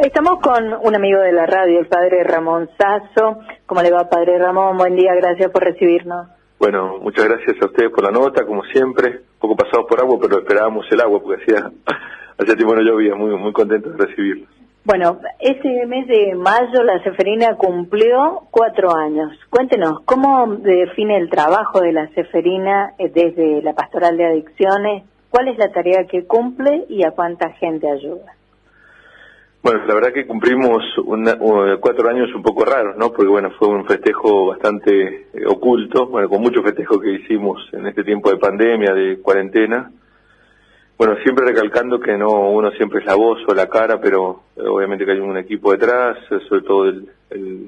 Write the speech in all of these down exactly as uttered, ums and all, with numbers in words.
Estamos con un amigo de la radio, el padre Ramón Sasso. ¿Cómo le va, padre Ramón? Buen día, gracias por recibirnos. Bueno, muchas gracias a ustedes por la nota, como siempre. Un poco pasados por agua, pero esperábamos el agua porque hacía, hacía tiempo no llovía, muy, muy contento de recibirlo. Bueno, este mes de mayo la Ceferina cumplió cuatro años. Cuéntenos, ¿cómo define el trabajo de la Ceferina desde la Pastoral de Adicciones? ¿Cuál es la tarea que cumple y a cuánta gente ayuda? Bueno, la verdad que cumplimos una, uh, cuatro años un poco raros, ¿no? Porque bueno, fue un festejo bastante eh, oculto, bueno, con muchos festejos que hicimos en este tiempo de pandemia, de cuarentena. Bueno, siempre recalcando que no uno siempre es la voz o la cara, pero eh, obviamente que hay un equipo detrás, sobre todo el, el,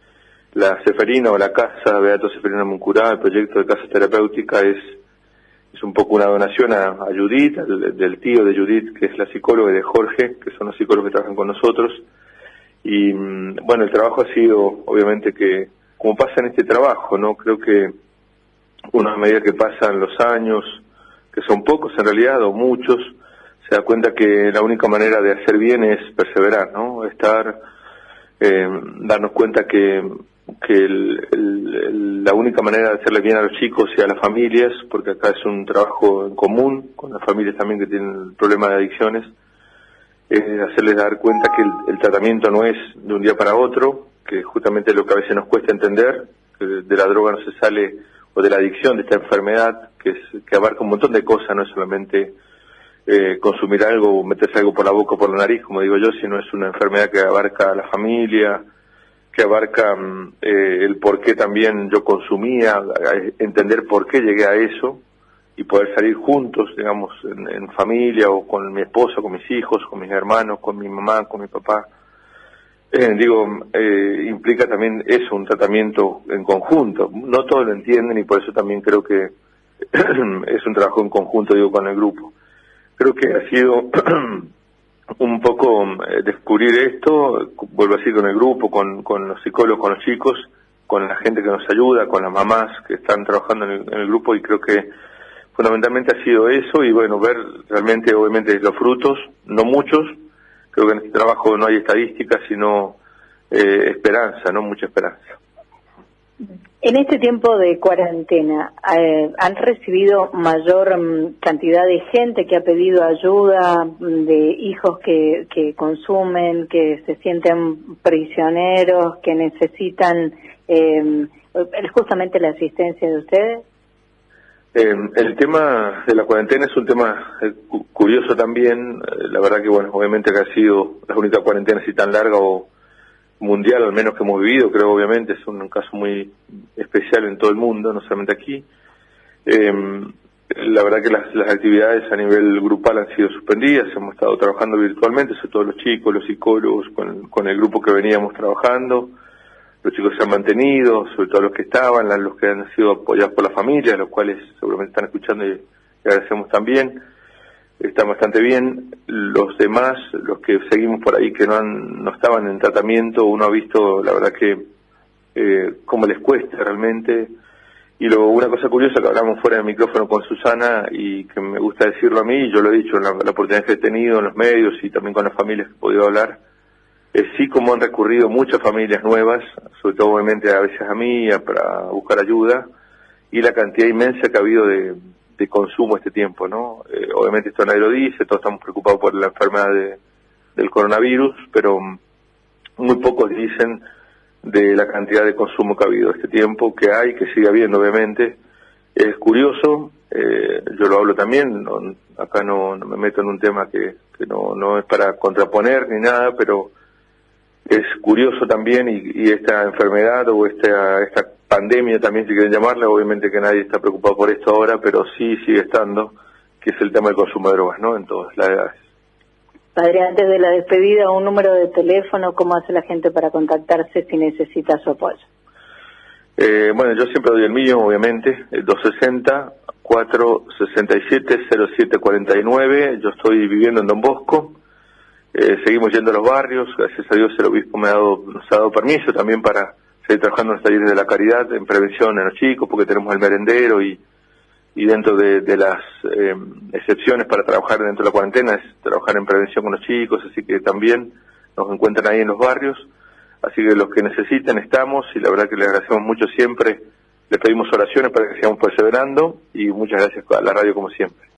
la Ceferina o la Casa Beato Ceferina Muncurá, el proyecto de Casa Terapéutica es es un poco una donación a, a Judith, al, del tío de Judith, que es la psicóloga, y de Jorge, que son los psicólogos que trabajan con nosotros. Y bueno, el trabajo ha sido, obviamente que, como pasa en este trabajo, ¿no? Creo que una medida que pasan los años, que son pocos en realidad, o muchos, se da cuenta que la única manera de hacer bien es perseverar, ¿no? Estar, eh, darnos cuenta que que el, el, el, la única manera de hacerle bien a los chicos y a las familias, porque acá es un trabajo en común, con las familias también que tienen el problema de adicciones, es hacerles dar cuenta que el, el tratamiento no es de un día para otro, que justamente lo que a veces nos cuesta entender, que de la droga no se sale, o de la adicción, de esta enfermedad, que es que abarca un montón de cosas, no es solamente eh, consumir algo o meterse algo por la boca o por la nariz, como digo yo, sino es una enfermedad que abarca a la familia, que abarca eh, el por qué también yo consumía, entender por qué llegué a eso y poder salir juntos, digamos, en, en familia o con mi esposa, con mis hijos, con mis hermanos, con mi mamá, con mi papá. Eh, digo, eh, implica también eso, un tratamiento en conjunto. No todos lo entienden y por eso también creo que es un trabajo en conjunto, digo, con el grupo. Creo que ha sido un poco eh, descubrir esto, vuelvo así con el grupo, con, con los psicólogos, con los chicos, con la gente que nos ayuda, con las mamás que están trabajando en el, en el grupo, y creo que fundamentalmente ha sido eso, y bueno, ver realmente, obviamente, los frutos, no muchos, creo que en este trabajo no hay estadísticas, sino eh, esperanza, no mucha esperanza. En este tiempo de cuarentena, eh, ¿han recibido mayor um, cantidad de gente que ha pedido ayuda, de hijos que, que consumen, que se sienten prisioneros, que necesitan eh, justamente la asistencia de ustedes? Eh, el tema de la cuarentena es un tema eh, cu curioso también. Eh, la verdad que, bueno, obviamente que ha sido la única cuarentena así tan larga o mundial, al menos que hemos vivido, creo, obviamente, es un caso muy especial en todo el mundo, no solamente aquí. Eh, la verdad que las, las actividades a nivel grupal han sido suspendidas, hemos estado trabajando virtualmente, sobre todo los chicos, los psicólogos, con, con el grupo que veníamos trabajando. Los chicos se han mantenido, sobre todo los que estaban, los que han sido apoyados por la familia, los cuales seguramente están escuchando y, y agradecemos también. Están bastante bien. Los demás, los que seguimos por ahí que no han, no estaban en tratamiento, uno ha visto, la verdad que, eh, cómo les cuesta realmente. Y lo, una cosa curiosa que hablamos fuera del micrófono con Susana, y que me gusta decirlo a mí, y yo lo he dicho en la, la oportunidad que he tenido en los medios y también con las familias que he podido hablar, es sí como han recurrido muchas familias nuevas, sobre todo obviamente a veces a mí, a, para buscar ayuda, y la cantidad inmensa que ha habido de de consumo este tiempo, ¿no? Eh, obviamente esto nadie lo dice, todos estamos preocupados por la enfermedad de, del coronavirus, pero muy pocos dicen de la cantidad de consumo que ha habido este tiempo, que hay, que sigue habiendo, obviamente. Es curioso, eh, yo lo hablo también, no, acá no, no me meto en un tema que, que no, no es para contraponer ni nada, pero es curioso también, y, y esta enfermedad o esta, esta pandemia también, si quieren llamarla, obviamente que nadie está preocupado por esto ahora, pero sí sigue estando, que es el tema del consumo de drogas, ¿no? En todas las edades. Padre, antes de la despedida, un número de teléfono, ¿cómo hace la gente para contactarse si necesita su apoyo? Eh, bueno, yo siempre doy el mío, obviamente, el dos sesenta, cuatro sesenta y siete, cero siete cuarenta y nueve, yo estoy viviendo en Don Bosco. Eh, seguimos yendo a los barrios, gracias a Dios el obispo me ha dado, nos ha dado permiso también para seguir trabajando en los talleres de la caridad, en prevención en los chicos, porque tenemos el merendero, y, y dentro de, de las eh, excepciones para trabajar dentro de la cuarentena es trabajar en prevención con los chicos, así que también nos encuentran ahí en los barrios, así que los que necesiten estamos, y la verdad que les agradecemos mucho siempre, les pedimos oraciones para que sigamos perseverando, y muchas gracias a la radio como siempre.